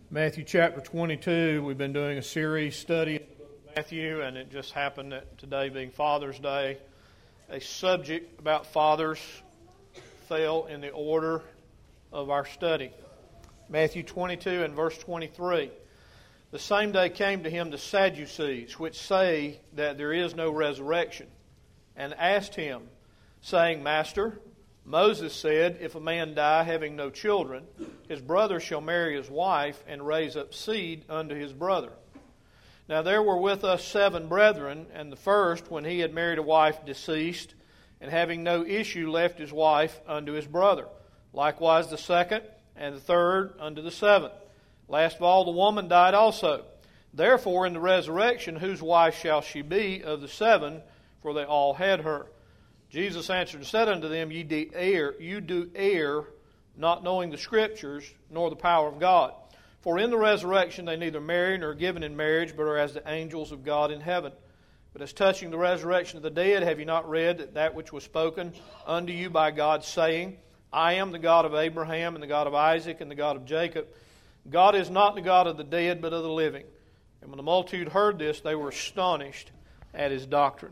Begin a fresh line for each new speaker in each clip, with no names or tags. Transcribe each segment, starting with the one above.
Matthew chapter 22, we've been doing a series study in the book of Matthew, and it just happened that today being Father's Day, a subject about fathers fell in the order of our study. Matthew 22 and verse 23. The same day came to him the Sadducees, which say that there is no resurrection, and asked him, saying, Master, Moses said, if a man die having no children, his brother shall marry his wife and raise up seed unto his brother. Now there were with us 7 brethren, and the first, when he had married a wife, deceased, and having no issue left his wife unto his brother. Likewise the second, and the third unto the 7th. Last of all the woman died also. Therefore in the resurrection whose wife shall she be of the 7? For they all had her. Jesus answered and said unto them, you do err, not knowing the Scriptures, nor the power of God. For in the resurrection they neither marry nor are given in marriage, but are as the angels of God in heaven. But as touching the resurrection of the dead, have you not read that which was spoken unto you by God, saying, I am the God of Abraham, and the God of Isaac, and the God of Jacob. God is not the God of the dead, but of the living. And when the multitude heard this, they were astonished at his doctrine.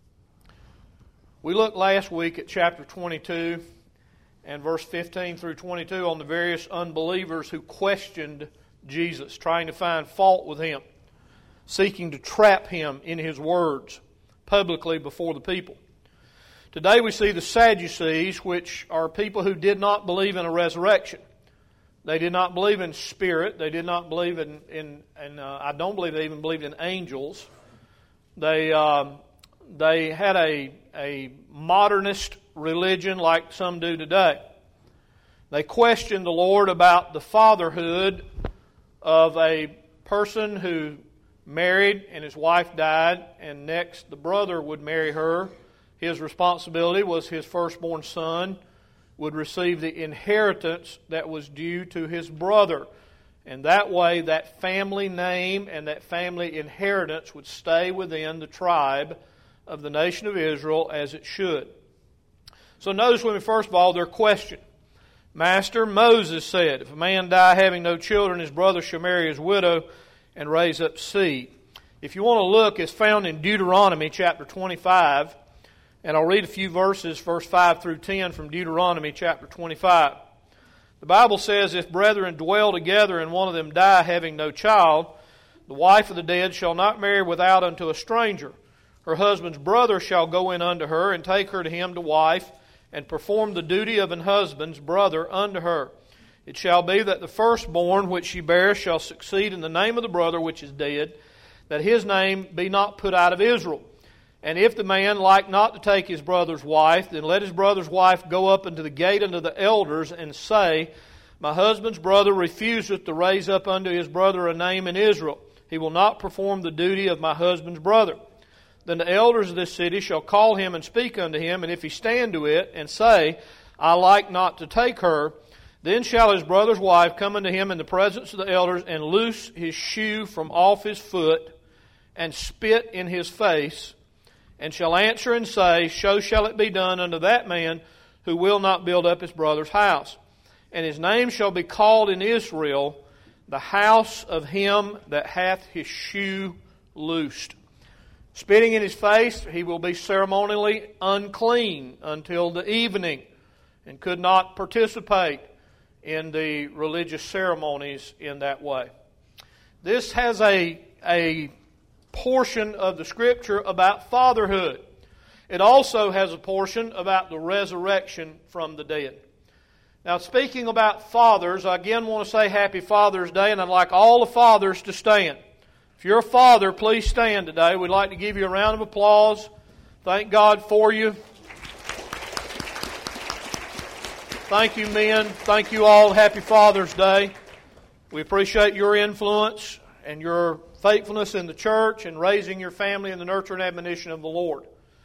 We looked last week at chapter 22 and verse 15 through 22 on the various unbelievers who questioned Jesus, trying to find fault with him, seeking to trap him in his words publicly before the people. Today we see the Sadducees, which are people who did not believe in a resurrection. They did not believe in spirit. They did not believe in I don't believe they even believed in angels. They had a modernist religion like some do today. They questioned the Lord about the fatherhood of a person who married and his wife died, and next the brother would marry her. His responsibility was his firstborn son would receive the inheritance that was due to his brother. And that way, that family name and that family inheritance would stay within the tribe of the nation of Israel as it should. So notice with me, first of all, their question. Master, Moses said, if a man die having no children, his brother shall marry his widow and raise up seed. If you want to look, it's found in Deuteronomy chapter 25. And I'll read a few verses, verse 5 through 10 from Deuteronomy chapter 25. The Bible says, if brethren dwell together and one of them die having no child, the wife of the dead shall not marry without unto a stranger. Her husband's brother shall go in unto her and take her to him to wife and perform the duty of an husband's brother unto her. It shall be that the firstborn which she bears shall succeed in the name of the brother which is dead, that his name be not put out of Israel. And if the man like not to take his brother's wife, then let his brother's wife go up unto the gate unto the elders and say, my husband's brother refuseth to raise up unto his brother a name in Israel. He will not perform the duty of my husband's brother. Then the elders of this city shall call him and speak unto him, and if he stand to it and say, I like not to take her, then shall his brother's wife come unto him in the presence of the elders and loose his shoe from off his foot and spit in his face, and shall answer and say, so shall it be done unto that man who will not build up his brother's house. And his name shall be called in Israel, the house of him that hath his shoe loosed. Spitting in his face, he will be ceremonially unclean until the evening and could not participate in the religious ceremonies in that way. This has a portion of the Scripture about fatherhood. It also has a portion about the resurrection from the dead. Now, speaking about fathers, I again want to say Happy Father's Day, and I'd like all the fathers to stand. If you're a father, please stand today. We'd like to give you a round of applause. Thank God for you. Thank you, men. Thank you all. Happy Father's Day. We appreciate your influence and your faithfulness in the church and raising your family in the nurture and admonition of the Lord.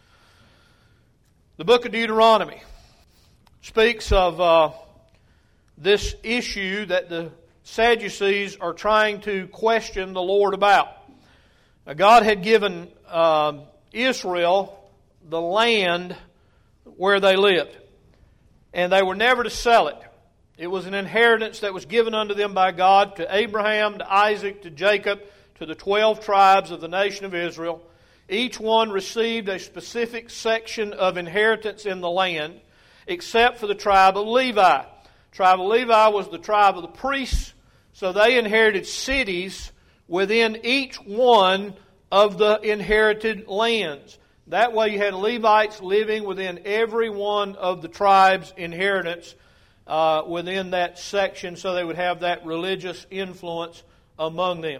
The book of Deuteronomy speaks of this issue that the Sadducees are trying to question the Lord about. Now, God had given Israel the land where they lived, and they were never to sell it. It was an inheritance that was given unto them by God to Abraham, to Isaac, to Jacob, to the 12 tribes of the nation of Israel. Each one received a specific section of inheritance in the land, except for the tribe of Levi. The tribe of Levi was the tribe of the priests, so they inherited cities within each one of the inherited lands. That way you had Levites living within every one of the tribe's inheritance within that section, so they would have that religious influence among them.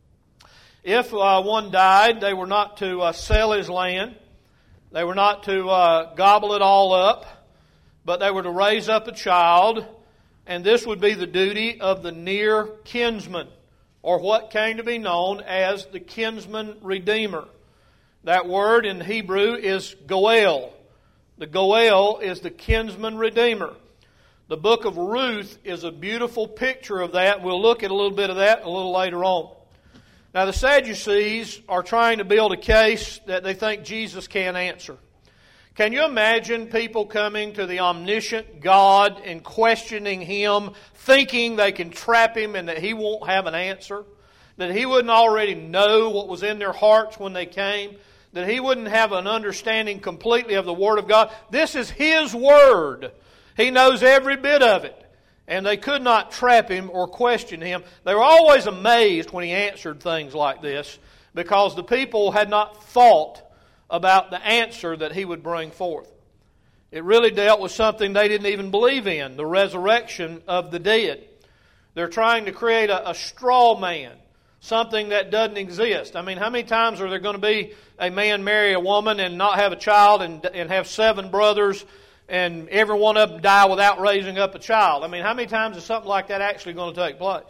If one died, they were not to sell his land. They were not to gobble it all up, but they were to raise up a child, and this would be the duty of the near kinsman, or what came to be known as the kinsman redeemer. That word in Hebrew is goel. The goel is the kinsman redeemer. The book of Ruth is a beautiful picture of that. We'll look at a little bit of that a little later on. Now, the Sadducees are trying to build a case that they think Jesus can't answer. Can you imagine people coming to the omniscient God and questioning Him, thinking they can trap Him and that He won't have an answer? That He wouldn't already know what was in their hearts when they came? That He wouldn't have an understanding completely of the Word of God? This is His Word. He knows every bit of it. And they could not trap Him or question Him. They were always amazed when He answered things like this, because the people had not thought about the answer that He would bring forth. It really dealt with something they didn't even believe in, the resurrection of the dead. They're trying to create a straw man, something that doesn't exist. I mean, how many times are there going to be a man marry a woman and not have a child and have 7 brothers and every one of them die without raising up a child? I mean, how many times is something like that actually going to take place?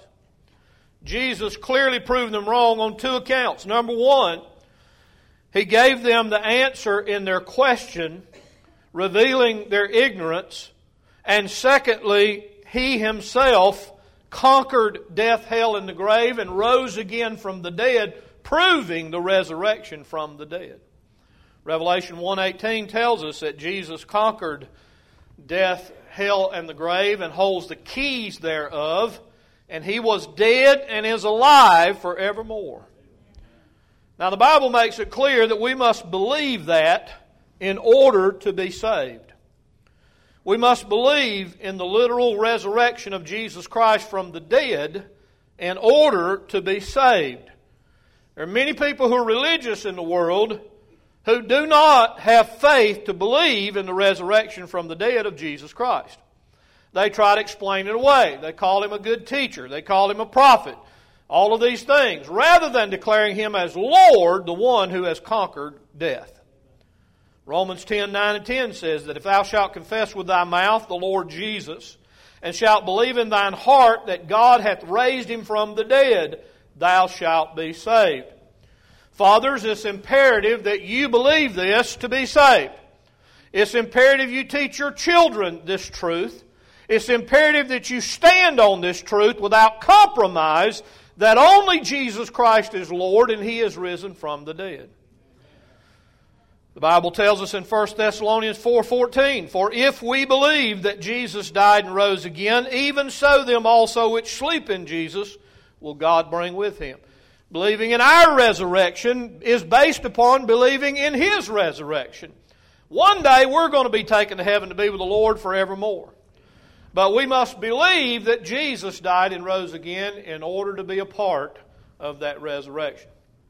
Jesus clearly proved them wrong on 2 accounts. Number one, He gave them the answer in their question, revealing their ignorance. And secondly, He Himself conquered death, hell, and the grave and rose again from the dead, proving the resurrection from the dead. Revelation 1:18 tells us that Jesus conquered death, hell, and the grave and holds the keys thereof, and He was dead and is alive forevermore. Now, the Bible makes it clear that we must believe that in order to be saved. We must believe in the literal resurrection of Jesus Christ from the dead in order to be saved. There are many people who are religious in the world who do not have faith to believe in the resurrection from the dead of Jesus Christ. They try to explain it away. They call Him a good teacher. They call Him a prophet. All of these things, rather than declaring Him as Lord, the one who has conquered death. Romans 10:9 and 10 says that if thou shalt confess with thy mouth the Lord Jesus, and shalt believe in thine heart that God hath raised Him from the dead, thou shalt be saved. Fathers, it's imperative that you believe this to be saved. It's imperative you teach your children this truth. It's imperative that you stand on this truth without compromise, that only Jesus Christ is Lord and He is risen from the dead. The Bible tells us in 1 Thessalonians 4:14, for if we believe that Jesus died and rose again, even so them also which sleep in Jesus will God bring with Him. Believing in our resurrection is based upon believing in His resurrection. One day we're going to be taken to heaven to be with the Lord forevermore. But we must believe that Jesus died and rose again in order to be a part of that resurrection.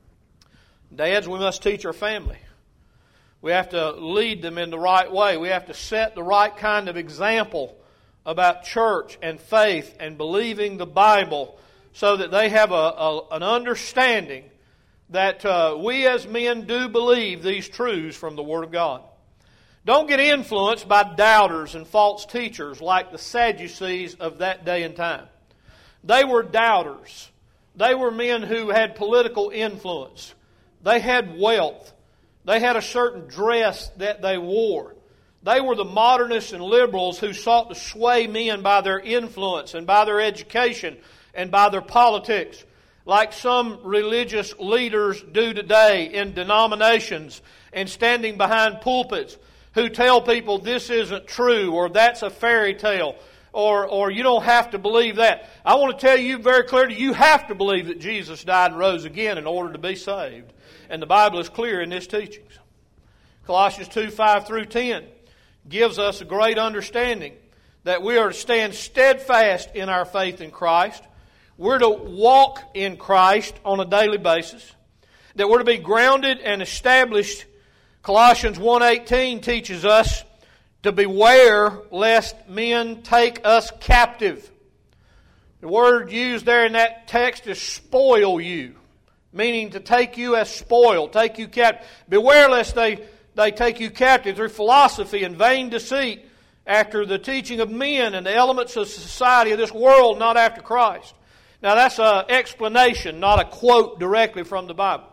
Dads, we must teach our family. We have to lead them in the right way. We have to set the right kind of example about church and faith and believing the Bible, so that they have an understanding that we as men do believe these truths from the Word of God. Don't get influenced by doubters and false teachers like the Sadducees of that day and time. They were doubters. They were men who had political influence. They had wealth. They had a certain dress that they wore. They were the modernists and liberals who sought to sway men by their influence and by their education and by their politics, like some religious leaders do today in denominations and standing behind pulpits who tell people this isn't true or that's a fairy tale. or you don't have to believe that. I want to tell you very clearly, you have to believe that Jesus died and rose again in order to be saved. And the Bible is clear in its teachings. Colossians 2, 5 through 10 gives us a great understanding that we are to stand steadfast in our faith in Christ. We're to walk in Christ on a daily basis. That we're to be grounded and established. Colossians 1:18 teaches us to beware lest men take us captive. The word used there in that text is spoil you, meaning to take you as spoil, take you captive. Beware lest they take you captive through philosophy and vain deceit, after the teaching of men and the elements of society of this world, not after Christ. Now that's an explanation, not a quote directly from the Bible.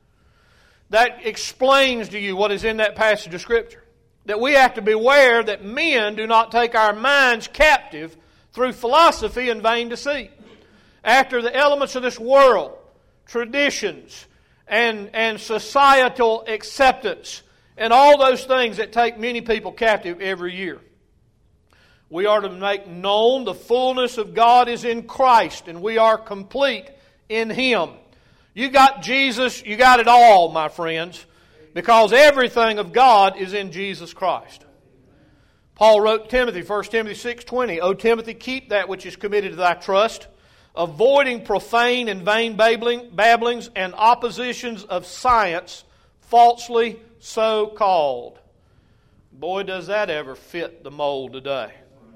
That explains to you what is in that passage of Scripture. That we have to beware that men do not take our minds captive through philosophy and vain deceit. After the elements of this world, traditions, and societal acceptance, and all those things that take many people captive every year. We are to make known the fullness of God is in Christ, and we are complete in Him. You got Jesus, you got it all, my friends, because everything of God is in Jesus Christ. Paul wrote to Timothy, 1 Timothy 6:20, O Timothy, keep that which is committed to thy trust, avoiding profane and vain babblings and oppositions of science, falsely so called. Boy, does that ever fit the mold today.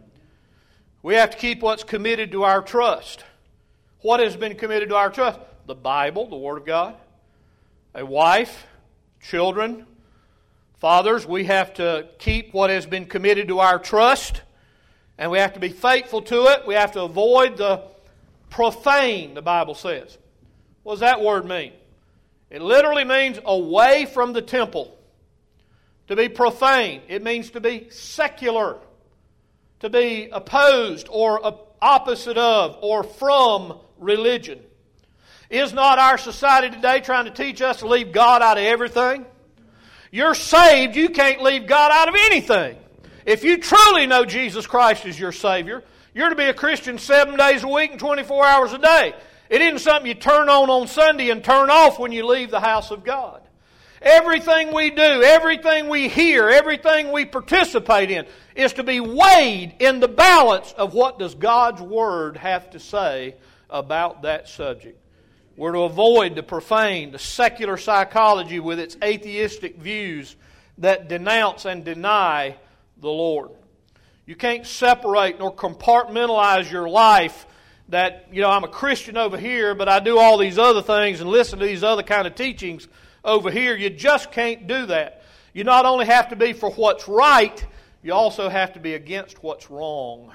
We have to keep what's committed to our trust. What has been committed to our trust? The Bible, the Word of God. A wife, children, fathers, we have to keep what has been committed to our trust, and we have to be faithful to it. We have to avoid the profane, the Bible says. What does that word mean? It literally means away from the temple. To be profane, it means to be secular, to be opposed or opposite of or from religion. Is not our society today trying to teach us to leave God out of everything? You're saved, you can't leave God out of anything. If you truly know Jesus Christ as your Savior, you're to be a Christian 7 days a week and 24 hours a day. It isn't something you turn on Sunday and turn off when you leave the house of God. Everything we do, everything we hear, everything we participate in is to be weighed in the balance of what does God's Word have to say about that subject. We're to avoid the profane, the secular psychology with its atheistic views that denounce and deny the Lord. You can't separate nor compartmentalize your life that, I'm a Christian over here, but I do all these other things and listen to these other kind of teachings over here. You just can't do that. You not only have to be for what's right, you also have to be against what's wrong.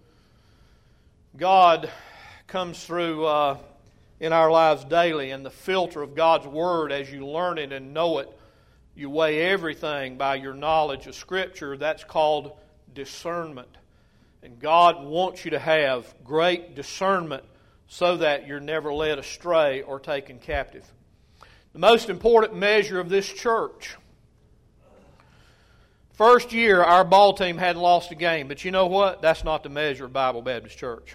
God comes through in our lives daily, and the filter of God's Word, as you learn it and know it, you weigh everything by your knowledge of Scripture. That's called discernment. And God wants you to have great discernment so that you're never led astray or taken captive. The most important measure of this church. First year, our ball team hadn't lost a game, but you know what? That's not the measure of Bible Baptist Church.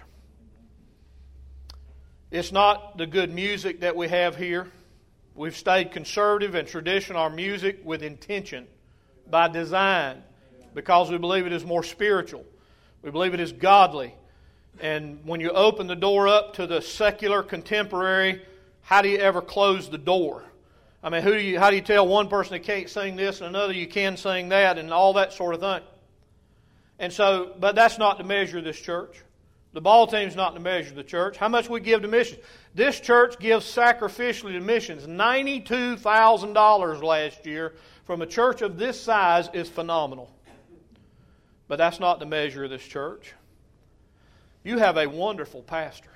It's not the good music that we have here. We've stayed conservative and traditional our music with intention, by design, because we believe it is more spiritual. We believe it is godly. And when you open the door up to the secular contemporary, how do you ever close the door? I mean, how do you tell one person they can't sing this and another you can sing that and all that sort of thing? And so, but that's not the measure of this church. The ball team's not the measure of the church. How much we give to missions? This church gives sacrificially to missions. $92,000 last year from a church of this size is phenomenal. But that's not the measure of this church. You have a wonderful pastor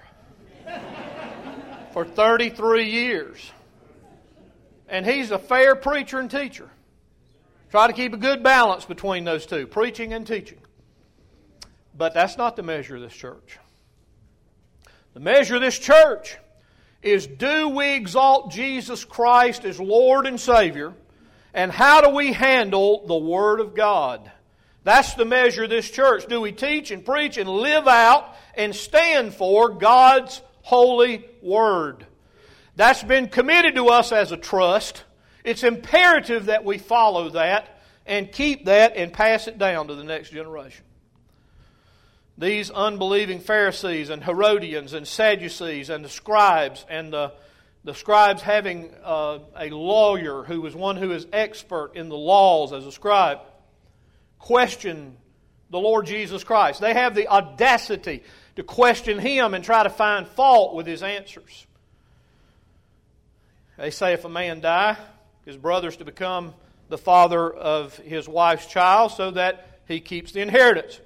for 33 years. And he's a fair preacher and teacher. Try to keep a good balance between those two, preaching and teaching. But that's not the measure of this church. The measure of this church is, do we exalt Jesus Christ as Lord and Savior? And how do we handle the Word of God? That's the measure of this church. Do we teach and preach and live out and stand for God's holy word? That's been committed to us as a trust. It's imperative that we follow that and keep that and pass it down to the next generation. These unbelieving Pharisees and Herodians and Sadducees and the scribes, and the scribes having a lawyer who was one who is expert in the laws as a scribe, question the Lord Jesus Christ. They have the audacity to question Him and try to find fault with His answers. They say if a man die, his brother's to become the father of his wife's child so that he keeps the inheritance.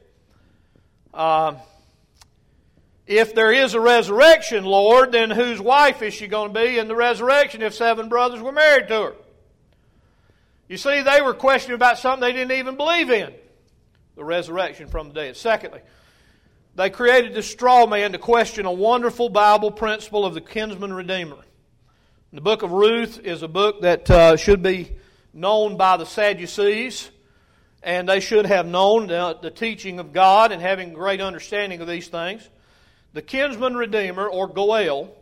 If there is a resurrection, Lord, then whose wife is she going to be in the resurrection if 7 brothers were married to her? You see, they were questioning about something they didn't even believe in, the resurrection from the dead. Secondly, they created this straw man to question a wonderful Bible principle of the kinsman redeemer. The book of Ruth is a book that should be known by the Sadducees, and they should have known the teaching of God and having great understanding of these things. The kinsman redeemer, or Goel,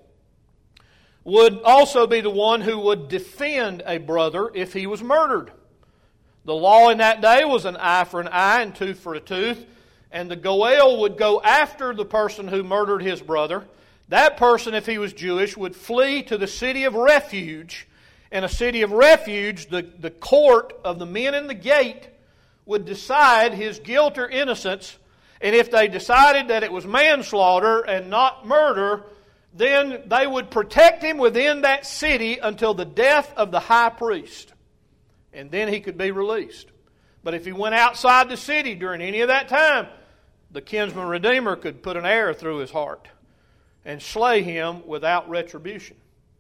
would also be the one who would defend a brother if he was murdered. The law in that day was an eye for an eye and tooth for a tooth, and the Goel would go after the person who murdered his brother. That person, if he was Jewish, would flee to the city of refuge. In a city of refuge, the court of the men in the gate would decide his guilt or innocence. And if they decided that it was manslaughter and not murder, then they would protect him within that city until the death of the high priest. And then he could be released. But if he went outside the city during any of that time, the kinsman redeemer could put an arrow through his heart and slay him without retribution.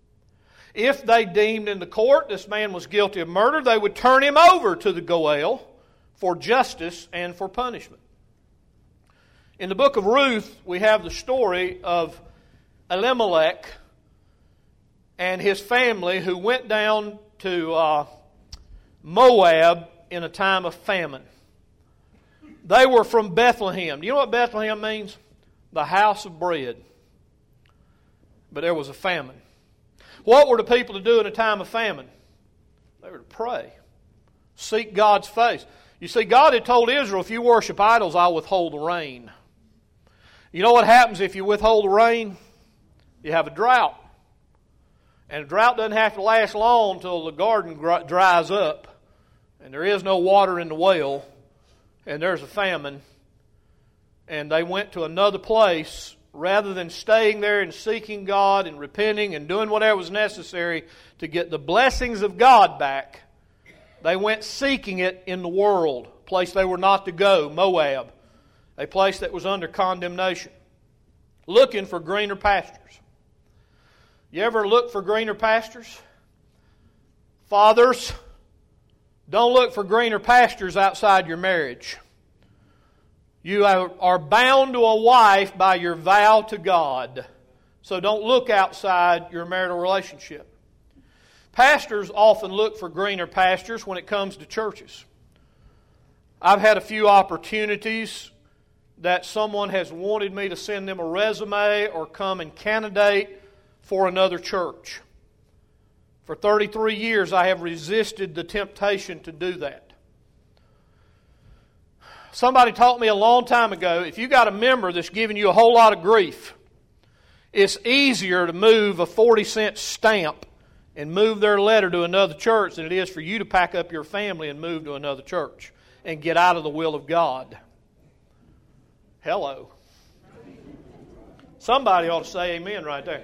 If they deemed in the court this man was guilty of murder, they would turn him over to the Goel for justice and for punishment. In the book of Ruth, we have the story of Elimelech and his family who went down to Moab in a time of famine. They were from Bethlehem. Do you know what Bethlehem means? The house of bread. But there was a famine. What were the people to do in a time of famine? They were to pray. Seek God's face. You see, God had told Israel, if you worship idols, I'll withhold the rain. You know what happens if you withhold the rain? You have a drought. And a drought doesn't have to last long until the garden dries up. And there is no water in the well. And there's a famine. And they went to another place rather than staying there and seeking God and repenting and doing whatever was necessary to get the blessings of God back. They went seeking it in the world, a place they were not to go, Moab, a place that was under condemnation, looking for greener pastures. You ever look for greener pastures? Fathers, don't look for greener pastures outside your marriage. You are bound to a wife by your vow to God. So don't look outside your marital relationship. Pastors often look for greener pastures when it comes to churches. I've had a few opportunities that someone has wanted me to send them a resume or come and candidate for another church. For 33 years I have resisted the temptation to do that. Somebody taught me a long time ago, if you got a member that's giving you a whole lot of grief, it's easier to move a 40-cent stamp and move their letter to another church than it is for you to pack up your family and move to another church and get out of the will of God. Hello. Somebody ought to say amen right there.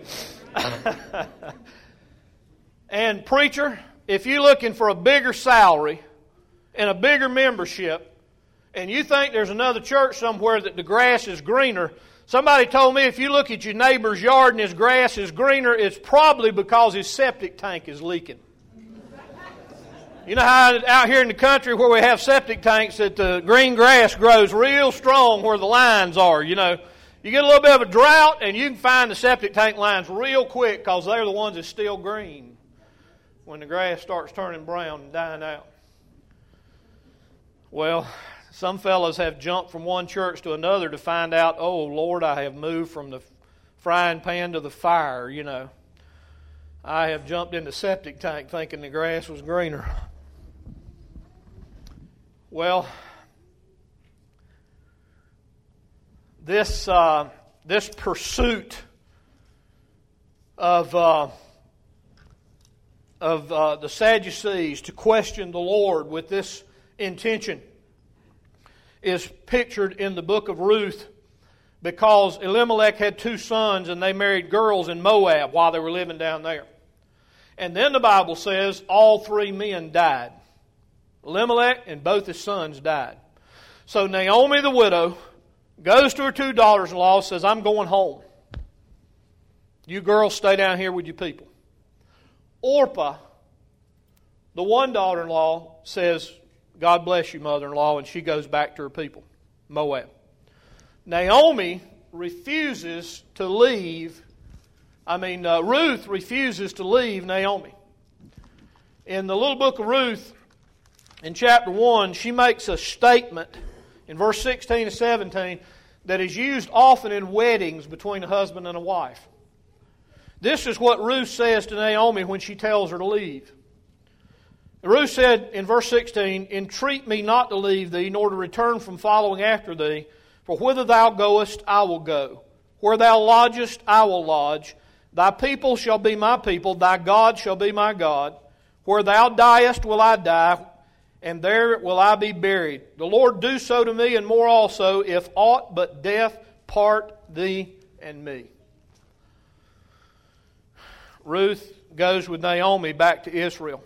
And preacher, if you're looking for a bigger salary and a bigger membership, and you think there's another church somewhere that the grass is greener, somebody told me if you look at your neighbor's yard and his grass is greener, it's probably because his septic tank is leaking. You know how out here in the country where we have septic tanks that the green grass grows real strong where the lines are, you know. You get a little bit of a drought and you can find the septic tank lines real quick because they're the ones that's still green when the grass starts turning brown and dying out. Well, Some fellows have jumped from one church to another to find out, oh, Lord, I have moved from the frying pan to the fire, you know. I have jumped in the septic tank thinking the grass was greener. Well, this pursuit of the Sadducees to question the Lord with this intention is pictured in the book of Ruth, because Elimelech had 2 sons and they married girls in Moab while they were living down there. And then the Bible says all 3 men died. Elimelech and both his sons died. So Naomi the widow goes to her 2 daughters-in-law and says, I'm going home. You girls stay down here with your people. Orpah, the one daughter-in-law, says, God bless you, mother-in-law, and she goes back to her people, Moab. Naomi refuses to leave. Ruth refuses to leave Naomi. In the little book of Ruth, in chapter 1, she makes a statement in verse 16 and 17 that is used often in weddings between a husband and a wife. This is what Ruth says to Naomi when she tells her to leave. Ruth said in verse 16, Entreat me not to leave thee, nor to return from following after thee. For whither thou goest, I will go. Where thou lodgest, I will lodge. Thy people shall be my people, thy God shall be my God. Where thou diest will I die, and there will I be buried. The Lord do so to me, and more also, if aught but death part thee and me. Ruth goes with Naomi back to Israel.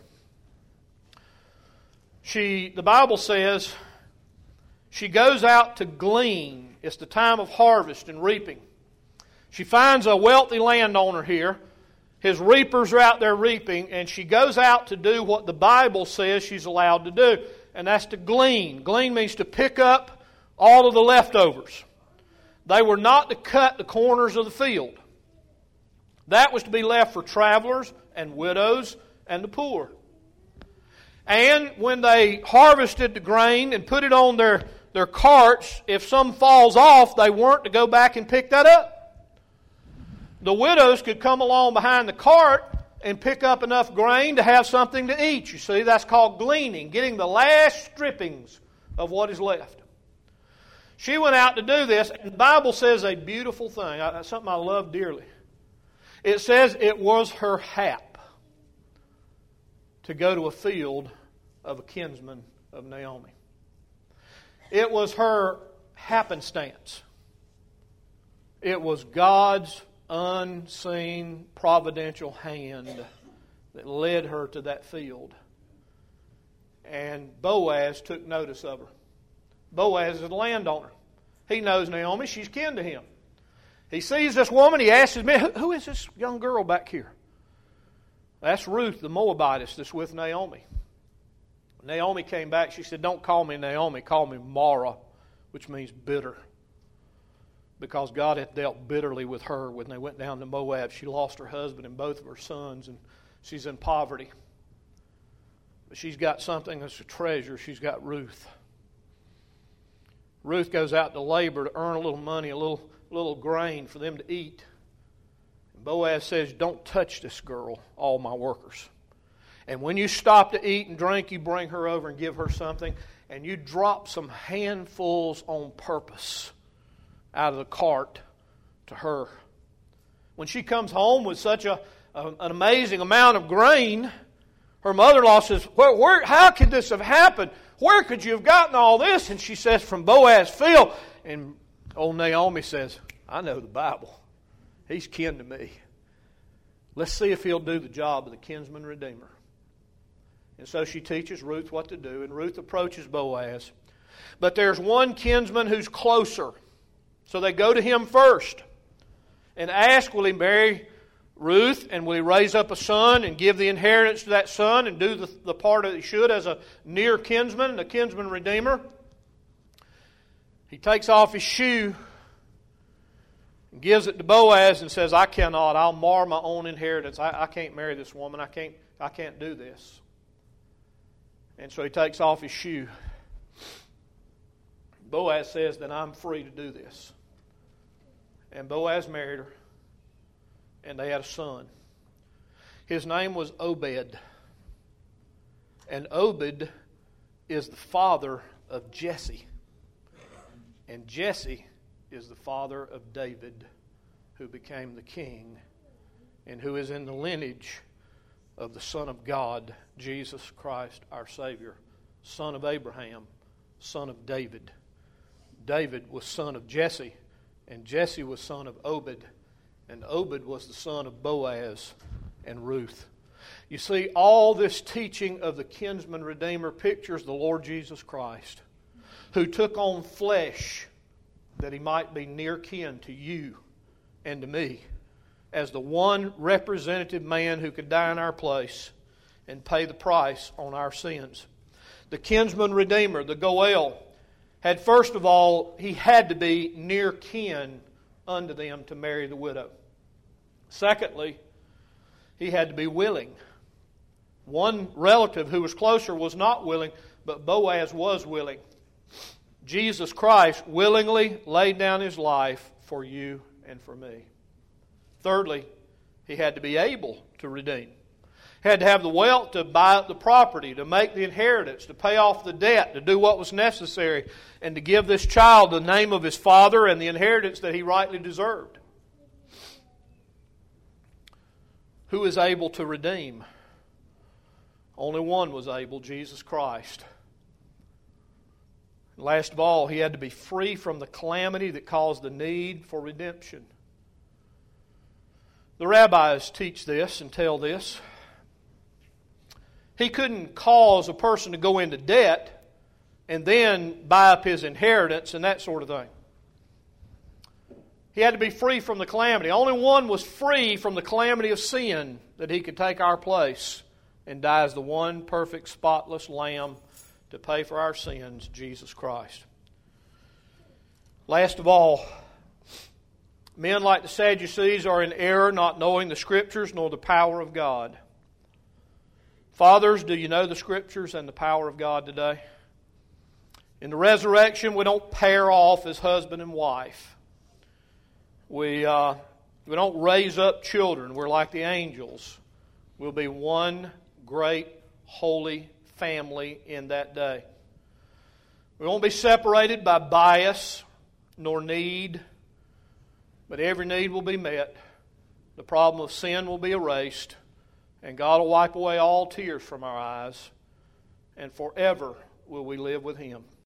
The Bible says she goes out to glean. It's the time of harvest and reaping. She finds a wealthy landowner here. His reapers are out there reaping, and she goes out to do what the Bible says she's allowed to do, and that's to glean. Glean means to pick up all of the leftovers. They were not to cut the corners of the field. That was to be left for travelers and widows and the poor. And when they harvested the grain and put it on their carts, if some falls off, they weren't to go back and pick that up. The widows could come along behind the cart and pick up enough grain to have something to eat. You see, that's called gleaning, getting the last strippings of what is left. She went out to do this, and the Bible says a beautiful thing, something I love dearly. It says it was her hap to go to a field of a kinsman of Naomi. It was her happenstance. It was God's unseen providential hand that led her to that field. And Boaz took notice of her. Boaz is the landowner. He knows Naomi. She's kin to him. He sees this woman. He asks his men, who is this young girl back here? That's Ruth, the Moabitess, that's with Naomi. Naomi came back. She said, don't call me Naomi. Call me Mara, which means bitter. Because God had dealt bitterly with her when they went down to Moab. She lost her husband and both of her sons, and she's in poverty. But she's got something that's a treasure. She's got Ruth. Ruth goes out to labor to earn a little money, a little grain for them to eat. And Boaz says, don't touch this girl, all my workers. And when you stop to eat and drink, you bring her over and give her something. And you drop some handfuls on purpose out of the cart to her. When she comes home with such an amazing amount of grain, her mother-in-law says, how could this have happened? Where could you have gotten all this? And she says, from Boaz's field. And old Naomi says, I know the Bible. He's kin to me. Let's see if he'll do the job of the kinsman redeemer. And so she teaches Ruth what to do, and Ruth approaches Boaz. But there's one kinsman who's closer. So they go to him first and ask, will he marry Ruth, and will he raise up a son and give the inheritance to that son and do the part that he should as a near kinsman, a kinsman redeemer? He takes off his shoe and gives it to Boaz and says, I cannot. I'll mar my own inheritance. I can't marry this woman. I can't do this. And so he takes off his shoe. Boaz says, then I'm free to do this. And Boaz married her, and they had a son. His name was Obed. And Obed is the father of Jesse. And Jesse is the father of David, who became the king, and who is in the lineage of the Son of God, Jesus Christ, our Savior, son of Abraham, son of David. David was son of Jesse, and Jesse was son of Obed, and Obed was the son of Boaz and Ruth. You see, all this teaching of the kinsman redeemer pictures the Lord Jesus Christ, who took on flesh that He might be near kin to you and to me, as the one representative man who could die in our place and pay the price on our sins. The kinsman redeemer, the Goel, had first of all, he had to be near kin unto them to marry the widow. Secondly, he had to be willing. One relative who was closer was not willing, but Boaz was willing. Jesus Christ willingly laid down His life for you and for me. Thirdly, he had to be able to redeem. He had to have the wealth to buy up the property, to make the inheritance, to pay off the debt, to do what was necessary, and to give this child the name of his father and the inheritance that he rightly deserved. Who is able to redeem? Only one was able, Jesus Christ. Last of all, He had to be free from the calamity that caused the need for redemption. The rabbis teach this and tell this. He couldn't cause a person to go into debt and then buy up his inheritance and that sort of thing. He had to be free from the calamity. Only one was free from the calamity of sin that He could take our place and die as the one perfect, spotless Lamb to pay for our sins, Jesus Christ. Last of all, men like the Sadducees are in error, not knowing the Scriptures nor the power of God. Fathers, do you know the Scriptures and the power of God today? In the resurrection, we don't pair off as husband and wife. We don't raise up children. We're like the angels. We'll be one great, holy family in that day. We won't be separated by bias nor need, but every need will be met. The problem of sin will be erased, and God will wipe away all tears from our eyes, and forever will we live with Him.